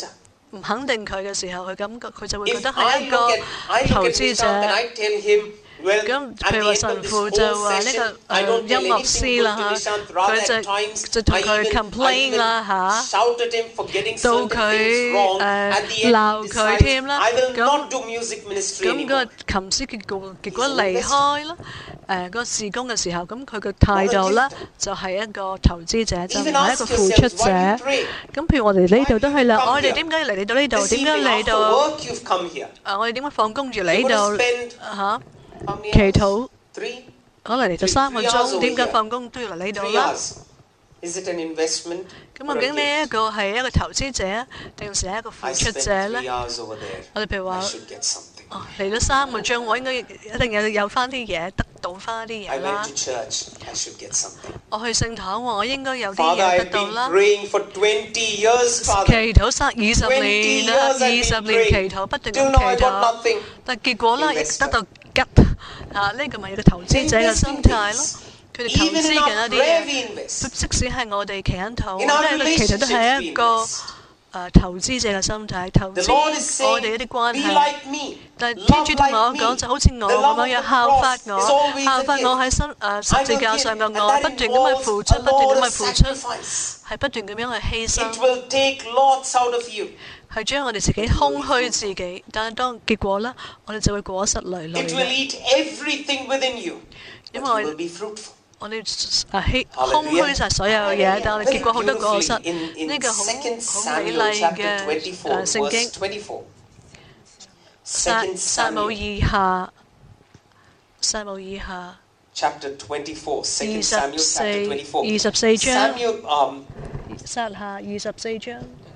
Speaker 1: 唔肯定佢嘅時候，佢感覺佢就會覺得係一個投資者。
Speaker 5: Well,
Speaker 1: 咁
Speaker 5: at
Speaker 1: 譬如
Speaker 5: the
Speaker 1: 話
Speaker 5: end
Speaker 1: 神
Speaker 5: of this
Speaker 1: 父
Speaker 5: whole
Speaker 1: 就話呢
Speaker 5: session,
Speaker 1: 個
Speaker 5: I
Speaker 1: 誒
Speaker 5: don't
Speaker 1: 音
Speaker 5: tell
Speaker 1: 樂
Speaker 5: anything
Speaker 1: 師
Speaker 5: good
Speaker 1: 啦
Speaker 5: to
Speaker 1: 嚇，
Speaker 5: Nishant.
Speaker 1: 佢
Speaker 5: Rather,
Speaker 1: 就
Speaker 5: at times,
Speaker 1: 就同
Speaker 5: I
Speaker 1: 佢
Speaker 5: even, I
Speaker 1: complain
Speaker 5: even
Speaker 1: 啦嚇。
Speaker 5: shouted him for getting
Speaker 1: 到
Speaker 5: certain
Speaker 1: 佢
Speaker 5: things wrong.
Speaker 1: 誒
Speaker 5: At the end,
Speaker 1: 鬧
Speaker 5: he
Speaker 1: 佢
Speaker 5: decides,
Speaker 1: 添啦。
Speaker 5: I will
Speaker 1: 咁
Speaker 5: not do music ministry
Speaker 1: 咁個
Speaker 5: anymore.
Speaker 1: 琴師結果結果離開啦。誒個事工嘅時候，咁佢嘅態度咧就係一個投資者，就唔
Speaker 5: Even
Speaker 1: 係一
Speaker 5: ask
Speaker 1: 個付出
Speaker 5: yourselves,
Speaker 1: 者。
Speaker 5: why do you pray?
Speaker 1: 咁譬如我哋呢度都係啦，
Speaker 5: Why do you come
Speaker 1: 我哋
Speaker 5: here?
Speaker 1: 點解嚟嚟到呢度？
Speaker 5: This
Speaker 1: 點解
Speaker 5: evening
Speaker 1: 嚟
Speaker 5: after
Speaker 1: 到？
Speaker 5: work, you've come here.
Speaker 1: 誒，我哋點解放工住嚟
Speaker 5: You're
Speaker 1: 呢
Speaker 5: going to
Speaker 1: 度
Speaker 5: spend
Speaker 1: 嚇
Speaker 5: how many
Speaker 1: 祈
Speaker 5: hours?
Speaker 1: 禱？
Speaker 5: Three?
Speaker 1: 可能嚟到
Speaker 5: Three-
Speaker 1: 三個
Speaker 5: three hours
Speaker 1: 鐘，
Speaker 5: over
Speaker 1: 點解
Speaker 5: here.
Speaker 1: 放工都要嚟呢度
Speaker 5: Three
Speaker 1: 啦？
Speaker 5: hours. Is it an investment?
Speaker 1: 咁
Speaker 5: or
Speaker 1: 究
Speaker 5: a
Speaker 1: 竟呢
Speaker 5: gift?
Speaker 1: 一個係一個投資者，定是係一個付
Speaker 5: I
Speaker 1: 出
Speaker 5: spent
Speaker 1: 者
Speaker 5: three
Speaker 1: 咧？
Speaker 5: hours over there.
Speaker 1: 我哋譬如
Speaker 5: I
Speaker 1: 話，
Speaker 5: should get something.
Speaker 1: 哦嚟咗三個鐘，我應該一定有有翻啲嘢，得到翻啲
Speaker 5: I
Speaker 1: 嘢
Speaker 5: went
Speaker 1: 啦
Speaker 5: to。church. I should get something.
Speaker 1: 我去聖堂喎，我應該有啲
Speaker 5: Father,
Speaker 1: 嘢得
Speaker 5: I've
Speaker 1: 到
Speaker 5: been
Speaker 1: 啦。
Speaker 5: praying for twenty years, Father.
Speaker 1: 祈禱三二十年
Speaker 5: twenty
Speaker 1: 啦，
Speaker 5: years
Speaker 1: 二
Speaker 5: I've
Speaker 1: 十
Speaker 5: been
Speaker 1: 年
Speaker 5: praying.
Speaker 1: 祈禱，不斷
Speaker 5: Till
Speaker 1: 咁
Speaker 5: now I
Speaker 1: 祈
Speaker 5: got
Speaker 1: 禱，
Speaker 5: nothing.
Speaker 1: 但結果咧亦
Speaker 5: Investor.
Speaker 1: 得到吉啊！呢個咪有個投資者嘅心態咯。佢哋投
Speaker 5: Even
Speaker 1: 資
Speaker 5: in
Speaker 1: 緊
Speaker 5: our
Speaker 1: 一啲
Speaker 5: prayer
Speaker 1: 嘢，
Speaker 5: we invest.
Speaker 1: 即使係我哋祈緊禱，
Speaker 5: In our
Speaker 1: 呢個其實都係一個
Speaker 5: relationships we invest.
Speaker 1: 誒投資者嘅心態，投
Speaker 5: The
Speaker 1: 資
Speaker 5: Lord is
Speaker 1: 我哋
Speaker 5: saying,
Speaker 1: 一啲關
Speaker 5: be
Speaker 1: 係。
Speaker 5: like me.
Speaker 1: 但係天主
Speaker 5: Love
Speaker 1: 同我
Speaker 5: like
Speaker 1: 講
Speaker 5: me.
Speaker 1: 就好似我
Speaker 5: The
Speaker 1: 咁
Speaker 5: love
Speaker 1: 樣樣
Speaker 5: of the
Speaker 1: 效法
Speaker 5: cross is
Speaker 1: 我，
Speaker 5: always
Speaker 1: 效法
Speaker 5: a
Speaker 1: 我
Speaker 5: gift.
Speaker 1: 喺新誒
Speaker 5: I
Speaker 1: 十字
Speaker 5: will
Speaker 1: 架
Speaker 5: give,
Speaker 1: 上嘅
Speaker 5: and
Speaker 1: 愛，
Speaker 5: that
Speaker 1: 不斷咁去
Speaker 5: involves
Speaker 1: 付出，
Speaker 5: a
Speaker 1: 不斷
Speaker 5: lot
Speaker 1: 咁
Speaker 5: of
Speaker 1: 去付出，
Speaker 5: sacrifice.
Speaker 1: 係不斷咁樣去犧牲
Speaker 5: It。will take lots out of you.
Speaker 1: 係將我哋自己空虛自己，但係當結果咧，我哋就會果實累累
Speaker 5: It will
Speaker 1: 嘅，
Speaker 5: eat everything within you. But
Speaker 1: 因
Speaker 5: you
Speaker 1: 為
Speaker 5: will be fruitful.
Speaker 1: 我哋誒虛空虛晒所有嘢，但係我哋
Speaker 5: Very
Speaker 1: 結果好多果
Speaker 5: beautifully
Speaker 1: 實，
Speaker 5: in, in
Speaker 1: 呢個好
Speaker 5: Second
Speaker 1: 好美
Speaker 5: Samuel
Speaker 1: 麗
Speaker 5: chapter
Speaker 1: 嘅
Speaker 5: twenty-four,
Speaker 1: 誒聖
Speaker 5: verse
Speaker 1: 經。
Speaker 5: twenty-four.
Speaker 1: 撒
Speaker 5: Second
Speaker 1: 撒母
Speaker 5: Samuel
Speaker 1: 耳下，撒母耳下
Speaker 5: chapter twenty-four.
Speaker 1: 二
Speaker 5: Second
Speaker 1: 十
Speaker 5: Samuel
Speaker 1: 四
Speaker 5: chapter
Speaker 1: 二
Speaker 5: twenty-four.
Speaker 1: 十四章，
Speaker 5: Samuel, um,
Speaker 1: 撒下二十四章。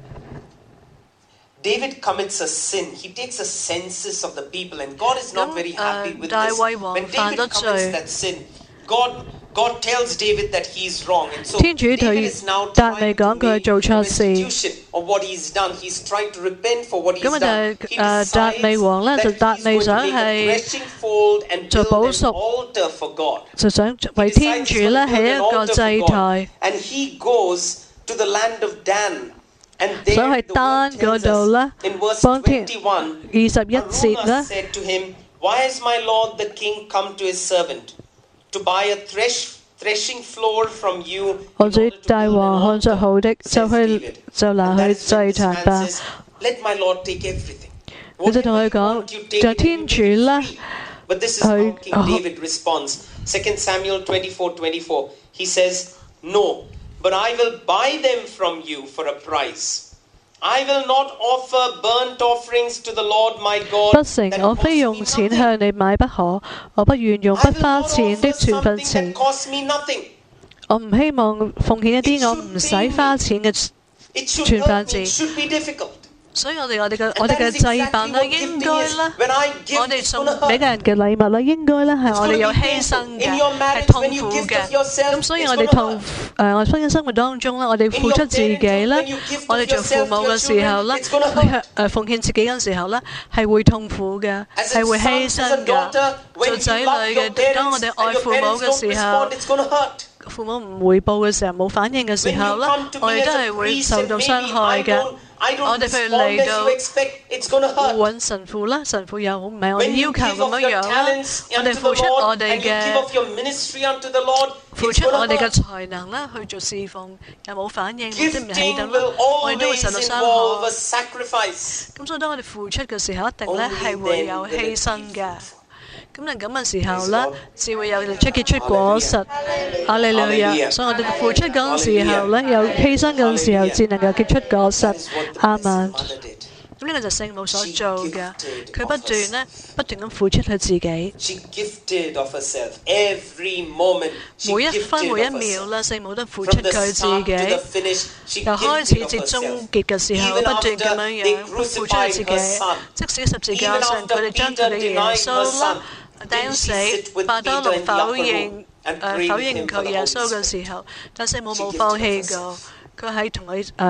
Speaker 5: David commits a sin. He takes a census of the people, and God is not
Speaker 1: 咁
Speaker 5: very
Speaker 1: 誒
Speaker 5: happy with
Speaker 1: 大
Speaker 5: this.
Speaker 1: 衛王
Speaker 5: When
Speaker 1: 犯
Speaker 5: David
Speaker 1: 咗罪
Speaker 5: commits that sin, God God tells David that he's wrong, and so
Speaker 1: 天主
Speaker 5: David
Speaker 1: 對
Speaker 5: is now
Speaker 1: 達
Speaker 5: trying
Speaker 1: 味
Speaker 5: to
Speaker 1: 講佢
Speaker 5: make
Speaker 1: 做錯事。
Speaker 5: restitution of what he's done. He's trying to repent for what he's
Speaker 1: 咁啊就
Speaker 5: done.
Speaker 1: 係
Speaker 5: He
Speaker 1: 誒達
Speaker 5: decides
Speaker 1: 味王咧，就
Speaker 5: that
Speaker 1: 達
Speaker 5: he's
Speaker 1: 味
Speaker 5: going
Speaker 1: 想
Speaker 5: to make a
Speaker 1: 係
Speaker 5: threshing fold and
Speaker 1: 做
Speaker 5: build
Speaker 1: 補
Speaker 5: an
Speaker 1: 贖，
Speaker 5: altar for God.
Speaker 1: 就想為
Speaker 5: He
Speaker 1: 天
Speaker 5: decides
Speaker 1: 主
Speaker 5: he's
Speaker 1: 咧
Speaker 5: going to
Speaker 1: 起
Speaker 5: build
Speaker 1: 一
Speaker 5: an
Speaker 1: 個
Speaker 5: altar
Speaker 1: 祭
Speaker 5: for
Speaker 1: 台
Speaker 5: God.，and he goes to the land of Dan. And
Speaker 1: 想
Speaker 5: there
Speaker 1: 去
Speaker 5: the
Speaker 1: 單
Speaker 5: word
Speaker 1: 嗰
Speaker 5: tells
Speaker 1: 度
Speaker 5: us
Speaker 1: 咧
Speaker 5: in verse
Speaker 1: 幫天
Speaker 5: twenty-one,
Speaker 1: 二十一節
Speaker 5: Araunah
Speaker 1: 咧。
Speaker 5: said to him, Why has my lord the king come to his servant to buy a thresh, threshing floor from you in
Speaker 1: 我主
Speaker 5: order to
Speaker 1: 大
Speaker 5: build
Speaker 1: 王
Speaker 5: an
Speaker 1: 看着
Speaker 5: altar?
Speaker 1: 好的，
Speaker 5: Says
Speaker 1: 就去
Speaker 5: David.
Speaker 1: 就拿
Speaker 5: And
Speaker 1: 去
Speaker 5: that is when
Speaker 1: 祭
Speaker 5: this
Speaker 1: 壇
Speaker 5: man
Speaker 1: 吧。
Speaker 5: says, Let my lord take everything.
Speaker 1: 佢就同佢
Speaker 5: Whatever you
Speaker 1: 講
Speaker 5: want, you take
Speaker 1: 就
Speaker 5: it and
Speaker 1: 天
Speaker 5: you
Speaker 1: 主
Speaker 5: make it
Speaker 1: 咧
Speaker 5: free. But this is
Speaker 1: 去
Speaker 5: how King
Speaker 1: 哦
Speaker 5: David responds. Second Samuel twenty-four twenty-four. He says, No, but I will buy them from you for a price. I will not offer burnt offerings to the Lord my
Speaker 1: 不
Speaker 5: God
Speaker 1: 成，
Speaker 5: that
Speaker 1: 我
Speaker 5: cost
Speaker 1: 非用
Speaker 5: me
Speaker 1: 錢
Speaker 5: nothing.
Speaker 1: 向你買不可，我不願用
Speaker 5: I
Speaker 1: 不
Speaker 5: will
Speaker 1: 花
Speaker 5: not
Speaker 1: 錢的
Speaker 5: offer
Speaker 1: 全份
Speaker 5: something
Speaker 1: 情
Speaker 5: that。costs me nothing.
Speaker 1: 我唔希望奉獻一啲我唔使花錢嘅，
Speaker 5: It should
Speaker 1: 全
Speaker 5: hurt
Speaker 1: 份
Speaker 5: me.
Speaker 1: 字
Speaker 5: It should be difficult.
Speaker 1: 所以我哋我哋嘅
Speaker 5: And
Speaker 1: 我哋
Speaker 5: that
Speaker 1: 嘅
Speaker 5: is
Speaker 1: 祭
Speaker 5: exactly
Speaker 1: 品咧，
Speaker 5: what
Speaker 1: 應
Speaker 5: gifting
Speaker 1: 該
Speaker 5: is.
Speaker 1: 咧，
Speaker 5: When I
Speaker 1: 我
Speaker 5: give,
Speaker 1: 哋
Speaker 5: it's
Speaker 1: 送
Speaker 5: gonna
Speaker 1: 俾
Speaker 5: hurt.
Speaker 1: 人嘅禮物咧，應該咧係
Speaker 5: It's
Speaker 1: 我哋
Speaker 5: gonna
Speaker 1: 有
Speaker 5: be
Speaker 1: 犧
Speaker 5: painful.
Speaker 1: 牲
Speaker 5: In
Speaker 1: 嘅，
Speaker 5: your
Speaker 1: 係
Speaker 5: marriage,
Speaker 1: 痛
Speaker 5: when you
Speaker 1: 苦
Speaker 5: give
Speaker 1: 嘅。
Speaker 5: of yourself,
Speaker 1: 咁所以
Speaker 5: it's
Speaker 1: 我哋
Speaker 5: gonna
Speaker 1: 同
Speaker 5: hurt.
Speaker 1: 誒我哋婚姻生活當中咧，我哋
Speaker 5: In
Speaker 1: 付
Speaker 5: your
Speaker 1: 出自己
Speaker 5: parenting,
Speaker 1: 咧
Speaker 5: when you give，
Speaker 1: 我哋
Speaker 5: of
Speaker 1: 做父
Speaker 5: yourself
Speaker 1: 母
Speaker 5: to your
Speaker 1: 嘅時候
Speaker 5: children,
Speaker 1: 咧，
Speaker 5: it's gonna
Speaker 1: 我哋
Speaker 5: hurt.
Speaker 1: 誒奉獻自己嘅時候咧，係會痛苦嘅，
Speaker 5: As a
Speaker 1: 係會
Speaker 5: son,
Speaker 1: 犧
Speaker 5: as a
Speaker 1: 牲嘅。
Speaker 5: daughter, when
Speaker 1: 做
Speaker 5: you
Speaker 1: 仔女
Speaker 5: love your
Speaker 1: 嘅，當我
Speaker 5: parents
Speaker 1: 哋愛
Speaker 5: and your
Speaker 1: 父母
Speaker 5: parents
Speaker 1: 嘅
Speaker 5: don't
Speaker 1: 時候
Speaker 5: respond,，it's gonna hurt.
Speaker 1: 父母唔回報嘅時候，冇反應嘅時
Speaker 5: When
Speaker 1: 候
Speaker 5: you
Speaker 1: 咧，
Speaker 5: come to
Speaker 1: 我
Speaker 5: me
Speaker 1: 哋
Speaker 5: as
Speaker 1: 都
Speaker 5: a
Speaker 1: 係會
Speaker 5: priest
Speaker 1: 受
Speaker 5: and
Speaker 1: 到
Speaker 5: maybe
Speaker 1: 傷害
Speaker 5: I
Speaker 1: 嘅。
Speaker 5: don't, I
Speaker 1: 我
Speaker 5: don't
Speaker 1: 哋譬如
Speaker 5: respond
Speaker 1: 嚟
Speaker 5: as
Speaker 1: 到
Speaker 5: you expect, it's gonna hurt.
Speaker 1: 揾神父啦，神父又唔係我
Speaker 5: When
Speaker 1: 哋
Speaker 5: you
Speaker 1: 要求
Speaker 5: give
Speaker 1: 咁
Speaker 5: of
Speaker 1: 樣
Speaker 5: your
Speaker 1: 樣啦，
Speaker 5: talents
Speaker 1: 我哋
Speaker 5: unto
Speaker 1: 付
Speaker 5: the
Speaker 1: 出我
Speaker 5: Lord
Speaker 1: 哋
Speaker 5: and you give
Speaker 1: 嘅
Speaker 5: of your ministry unto the Lord,
Speaker 1: 付
Speaker 5: it's
Speaker 1: 出
Speaker 5: gonna
Speaker 1: 我哋嘅
Speaker 5: hurt.
Speaker 1: 才能啦，去做侍奉又冇反應，或者唔起
Speaker 5: Gifting
Speaker 1: 等啦
Speaker 5: will，
Speaker 1: 我哋都會
Speaker 5: always
Speaker 1: 受到傷
Speaker 5: involve
Speaker 1: 害
Speaker 5: a。sacrifice.
Speaker 1: 咁所以當我哋付出嘅時候，一定咧
Speaker 5: Only
Speaker 1: 係會
Speaker 5: then
Speaker 1: 有
Speaker 5: will it
Speaker 1: 犧牲
Speaker 5: be
Speaker 1: 嘅。
Speaker 5: fruitful.
Speaker 1: 咁你咁嘅時候
Speaker 5: Praise
Speaker 1: 咧
Speaker 5: the Lord.，
Speaker 1: 至會有出結出果實。阿利路亞！
Speaker 5: Hallelujah.
Speaker 1: 所以我哋付出嗰陣時候咧，有犧牲嗰陣時候，至能夠結出果
Speaker 5: That
Speaker 1: 實
Speaker 5: is。what the
Speaker 1: 阿
Speaker 5: Blessed
Speaker 1: 曼。
Speaker 5: Mother did.
Speaker 1: 咁呢個就係聖母所做嘅，佢不斷咧不斷咁付出佢自己，
Speaker 5: She gifted of herself every moment. She
Speaker 1: 每一分
Speaker 5: gifted
Speaker 1: 每一
Speaker 5: of
Speaker 1: 秒
Speaker 5: herself.
Speaker 1: 咧，聖母都付出
Speaker 5: From the
Speaker 1: 佢自
Speaker 5: start to
Speaker 1: 己
Speaker 5: the。finish, she
Speaker 1: 由開始
Speaker 5: gifted of
Speaker 1: 至終
Speaker 5: herself.
Speaker 1: 結嘅時候，
Speaker 5: Even
Speaker 1: 不斷
Speaker 5: after
Speaker 1: 咁樣
Speaker 5: they
Speaker 1: 樣付出佢自
Speaker 5: crucified her
Speaker 1: 己。
Speaker 5: son,
Speaker 1: 即使十字架
Speaker 5: even
Speaker 1: 上，佢
Speaker 5: after
Speaker 1: 哋將佢
Speaker 5: Peter
Speaker 1: 哋耶
Speaker 5: denied
Speaker 1: 穌
Speaker 5: her
Speaker 1: 啦
Speaker 5: son,
Speaker 1: 釘
Speaker 5: didn't
Speaker 1: 死
Speaker 5: she sit with
Speaker 1: 伯多
Speaker 5: Peter
Speaker 1: 祿
Speaker 5: in the
Speaker 1: 否
Speaker 5: upper
Speaker 1: 認
Speaker 5: room and
Speaker 1: 誒
Speaker 5: pray
Speaker 1: 否
Speaker 5: with
Speaker 1: 認
Speaker 5: him
Speaker 1: 佢
Speaker 5: for the
Speaker 1: 耶
Speaker 5: Holy
Speaker 1: 穌嘅
Speaker 5: Spirit?
Speaker 1: 時候，但聖母
Speaker 5: She
Speaker 1: 冇
Speaker 5: gifted
Speaker 1: 放
Speaker 5: of
Speaker 1: 棄
Speaker 5: herself.
Speaker 1: 過，佢喺同佢誒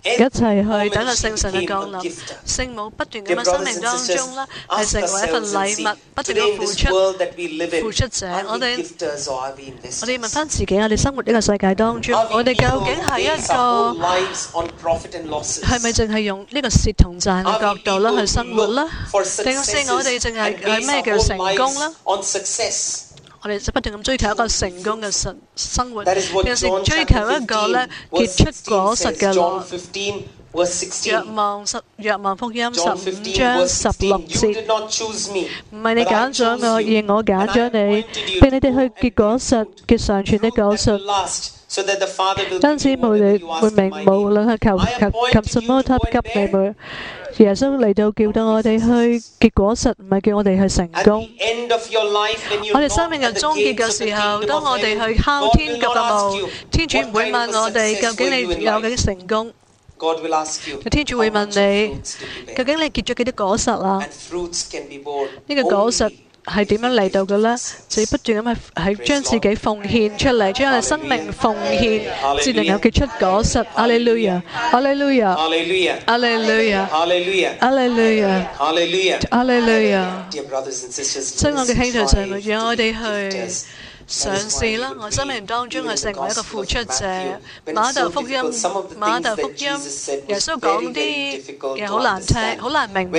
Speaker 1: 一齊去等候聖神嘅降臨。聖母不斷咁喺生命當中啦，係成為一份禮物，不斷咁付出付出者。我哋我哋要問翻自己，我哋生活呢個世界當中，我哋究竟係一個係咪淨係用呢個蝕同賺嘅角度啦去生活啦？定係我哋淨係係咩叫成功啦？我哋就不斷咁追求一個成功嘅生生活，定係追求一個咧結出果實嘅路？若望十若望福音十五章十六節，唔係你揀咗我，而我揀咗你，俾你哋去結果實，結常存的果實。因此無論會明，無論係求求求什麼，他給你們。耶穌嚟到叫到我哋去結果實，唔係叫我哋去成功。我哋生命嘅終結嘅時候，當我哋去敲天國嘅門，天主唔會問我哋究竟你有幾成功。天主會問你，究竟你結咗幾多果實啊？呢個果實係點樣嚟到嘅呢？就要不斷咁係將自己奉獻出嚟，將我哋生命奉獻，至能夠結出果實。阿利路亞，阿利路亞，阿利路亞，阿利路亞，阿利路亞，阿利路亞，阿利路亞。親愛嘅兄弟姊妹，讓我哋去嘗試啦！我生命當中係成為一個付出者。馬竇福音，馬竇福音，耶穌講啲嘢好難聽，好難明白。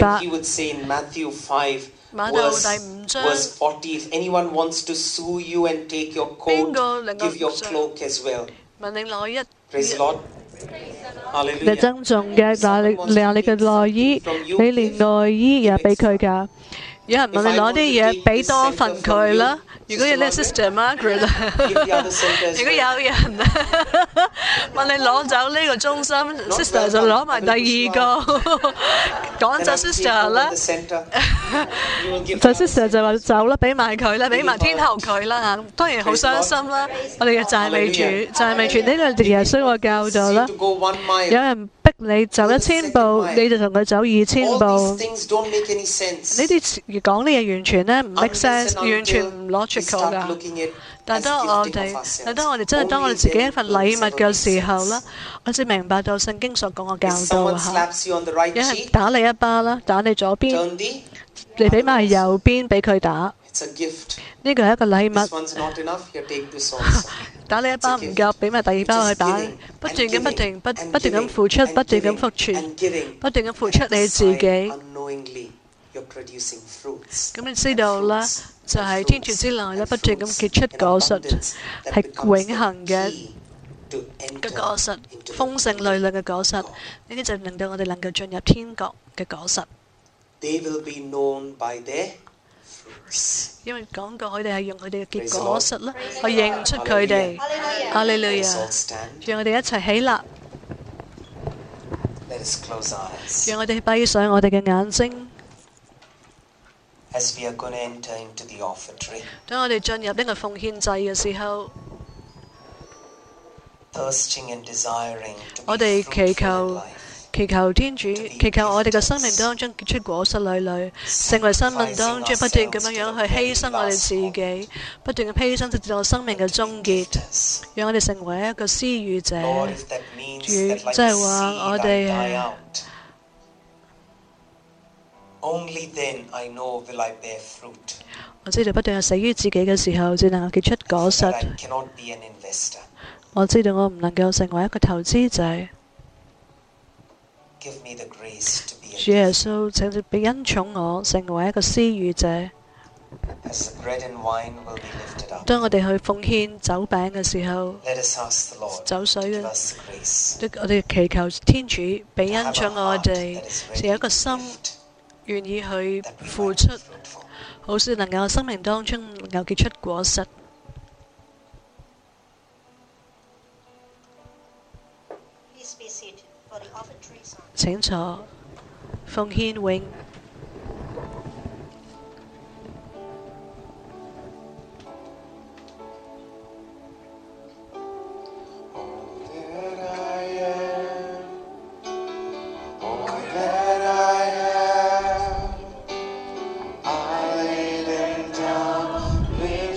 Speaker 1: 馬竇第五章，邊個能夠問你攞一你贈送嘅，拿你拿你嘅內衣，你連內衣也俾佢㗎。有人問你攞啲嘢，俾多份佢啦。如果有呢 Sister Margaret 如果有人問你攞走呢個中心 ，Sister 就攞埋第二個，趕走 Sister 啦，就 Sister 就話走啦，俾埋佢啦，俾埋天后佢啦嚇，當然好傷心啦。我哋嘅讚美主，讚美主呢個耶穌嘅教導啦。有人逼你走一千步，你就同佢走二千步。呢啲講呢嘢完全咧唔 make sense， 完全唔logical噶。但係當我哋，但係當我哋真係當我哋自己一份禮物嘅時候啦，我先明白到聖經所講嘅教導嚇。有人打你一巴啦，打你左邊，你俾埋右邊俾佢打。呢個係一個禮物。打你一巴唔夠，俾埋第二巴去打。不斷咁不停不不斷咁付出，不斷咁付出，不斷咁付出你自己。咁你知道啦，就係天主之內咧，不斷咁結出果實，係永恆嘅嘅果實，豐盛累累嘅果實。呢啲就令到我哋能夠進入天國嘅果實。因為講過佢哋係用佢哋嘅結果實啦，去認出佢哋。哈利路亞！讓我哋一齊起立，讓我哋閉上我哋嘅眼睛。當我哋進入呢個奉獻祭嘅時候，我哋祈求祈求天主，祈求我哋嘅生命當中結出果實累累，成為生命當中不斷咁樣樣去犧牲我哋自己，不斷咁犧牲直至到生命嘅終結，讓我哋成為一個施予者。主即係話我哋係。
Speaker 4: Only then I know will I bear fruit.
Speaker 1: 我知道不斷係死於自己嘅時候，只能夠結出果實。
Speaker 4: I cannot be an investor.
Speaker 1: 我知道我唔能夠成為一個投資者。
Speaker 4: Give me the grace to be a
Speaker 1: 主耶穌，請俾恩寵我，成為一個施予者。
Speaker 4: As the bread and wine will be lifted up.
Speaker 1: 當我哋去奉獻酒餅嘅時候，
Speaker 4: Let us ask the Lord
Speaker 1: 酒水
Speaker 4: to
Speaker 1: 嘅
Speaker 4: give us grace.
Speaker 1: 我哋祈求天主俾恩寵我哋，是有一個心。願意去付出，好使能夠生命當中能夠結出果實。請坐，奉獻永